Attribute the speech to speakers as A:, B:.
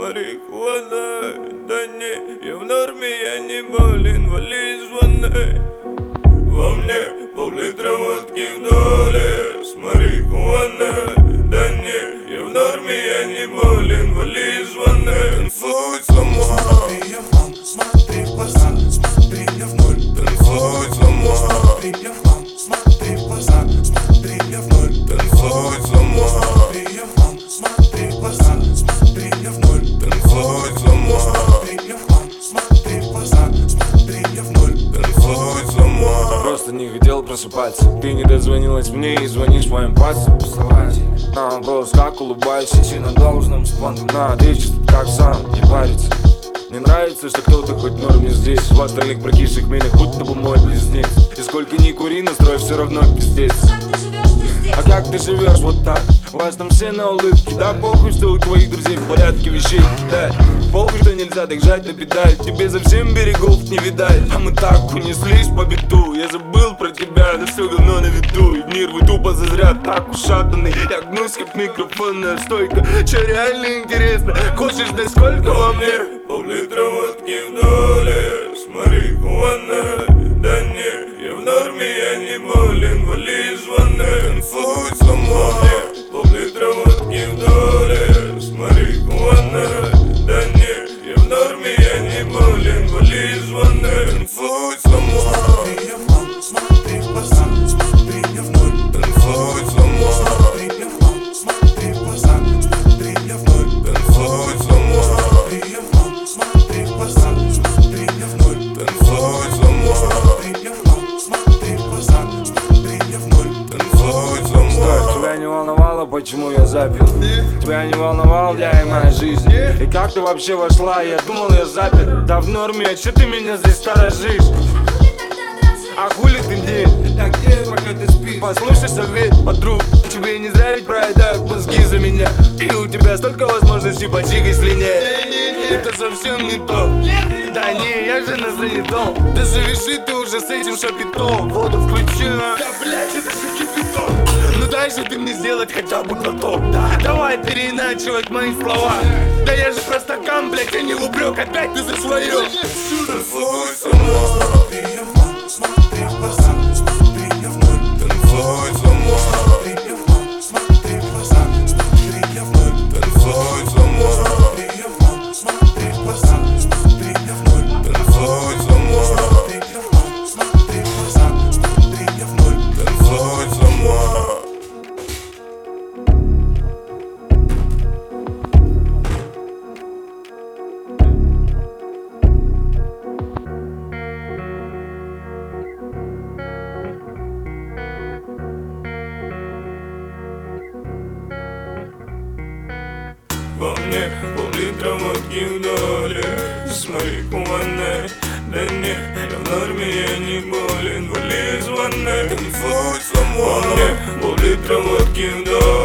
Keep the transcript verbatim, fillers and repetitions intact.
A: марихуаной. Да не, я в норме, я не болен, вали звони. Во мне пол-литра водки в доле с марихуаной. Да не, я в норме, я не болен, вали звони. Танцуй сама,
B: Смотри, я в хлам, смотри в глаза, смотри, я в ноль.
A: танцуй сама,
B: Смотри, я в хлам, смотри в глаза, смотри, я в ноль.
A: танцуй сама,
B: Смотри, я в хлам, смотри в глаза, смотри, я в ноль.
A: танцуй сама,
B: Смотри, я в хлам, смотри в глаза, смотри, я в ноль.
A: танцуй сама.
C: Просто не хотел просыпаться. Ты не дозвонилась мне и звонишь моим пальцем. Вставайте на вопрос, как улыбаешься, и на должном спонтанно. На, ответишь, как сам, не париться. Мне нравится, что кто-то хоть в норме здесь. В остальных прокисших минах будто бы мой близнец. И сколько ни кури, настрой все равно пиздец. А как ты живешь вот так? У вас там все на улыбке. Да похуй, что у твоих друзей в порядке вещей. Да, похуй, что нельзя так жать на педаль. Тебе совсем берегов не видать. А мы так унеслись по биту. Я забыл про тебя, да все говно на виду. И мир вы тупо зазря так ушатанный. Я гнусь как микрофонная стойка. Че реально интересно? Хочешь знать сколько во мне?
A: Пол-литра водки в доле с марихуаной. Да не, я в норме, я не болен, вали звони. Танцуй сама, пол-литра водки в доле с марихуаной. Да не, я в норме, я не болен, вали звони. Танцуй сама,
B: Смотри, я в хлам, смотри в глаза, смотри, я в ноль.
A: танцуй сама,
B: Смотри, я в хлам, смотри в глаза, смотри, я в ноль.
A: танцуй сама,
B: Смотри, я в хлам, смотри в глаза, смотри, я в ноль.
A: танцуй сама,
B: Смотри, я в хлам, смотри в глаза, смотри, я в ноль.
A: танцуй
C: Стой,
A: сама.
C: тебя не волновало, почему я запил? Тебя не волновал я и моя жизнь. И как ты вообще вошла? Я думал, я запер. Да в норме, а че ты меня здесь сторожишь? А хули ты мне? А где, пока ты спишь? Послушай совет, подруг. Тебе не зря ведь проедают мозги за меня. И у тебя столько возможностей почикать слиняет. Это совсем не то. Да не, я же на занятом. Да завяжи ты уже с этим шапитом. Воду включила. Да блять, это же кипяток. Ну дай же ты мне сделать хотя бы глоток. Да, давай переиначивать мои слова. Да я же про стакан, блять, а не упрек. Опять ты за свое.
A: Танцуй сама,
B: Смотри, я в хлам, смотри в глаза, смотри, я в ноль.
A: танцуй сама,
B: Смотри, я в хлам, смотри в глаза, смотри, я в ноль.
A: танцуй сама,
B: Смотри, я в хлам, смотри в глаза, смотри, я в ноль.
A: танцуй сама,
B: Смотри, я в хлам, смотри в глаза, смотри, я в ноль.
A: танцуй сама. Во мне пол-литра водки в доле с марихуаной. Да не, я в норме, я не болен, вали звони. Танцуй сама, во мне пол-литра водки в доле